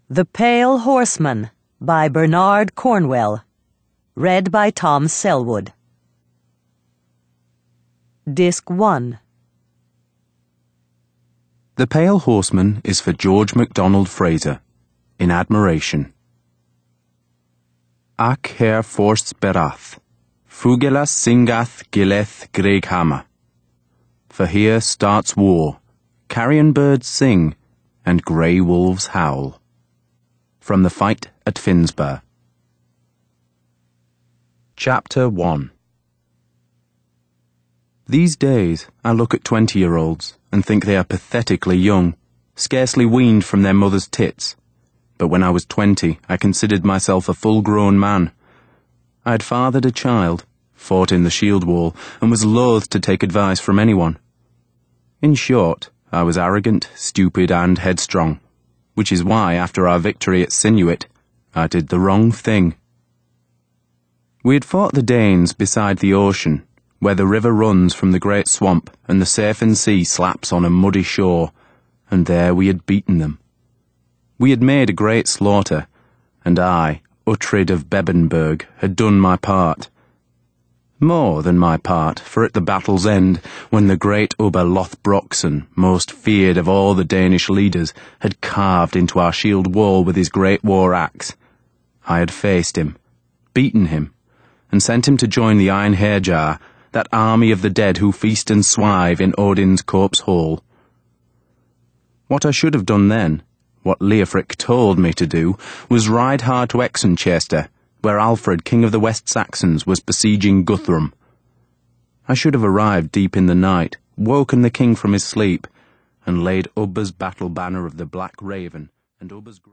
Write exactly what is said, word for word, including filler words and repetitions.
The Pale Horseman by Bernard Cornwell. Read by Tom Selwood. Disc one. The Pale Horseman is for George MacDonald Fraser, in admiration. Ac her forst berath, fugelas singath gileth Greighama. For here starts war, carrion birds sing, and grey wolves howl. From the Fight at Finsbury. Chapter one. These days I look at twenty-year-olds and think they are pathetically young, scarcely weaned from their mother's tits. But when I was twenty, I considered myself a full-grown man. I had fathered a child, fought in the Shield Wall, and was loath to take advice from anyone. In short, I was arrogant, stupid, and headstrong, which is why, after our victory at Sinuit, I did the wrong thing. We had fought the Danes beside the ocean, where the river runs from the great swamp and the Safen Sea slaps on a muddy shore, and there we had beaten them. We had made a great slaughter, and I, Uhtred of Bebbanburg, had done my part. More than my part, for at the battle's end, when the great Ubba Lothbrokson, most feared of all the Danish leaders, had carved into our shield wall with his great war axe, I had faced him, beaten him, and sent him to join the Einherjar, that army of the dead who feast and swive in Odin's corpse hall. What I should have done then, what Leofric told me to do, was ride hard to Exenchester, where Alfred, king of the West Saxons, was besieging Guthrum. I should have arrived deep in the night, woken the king from his sleep, and laid Ubba's battle banner of the Black Raven and Ubba's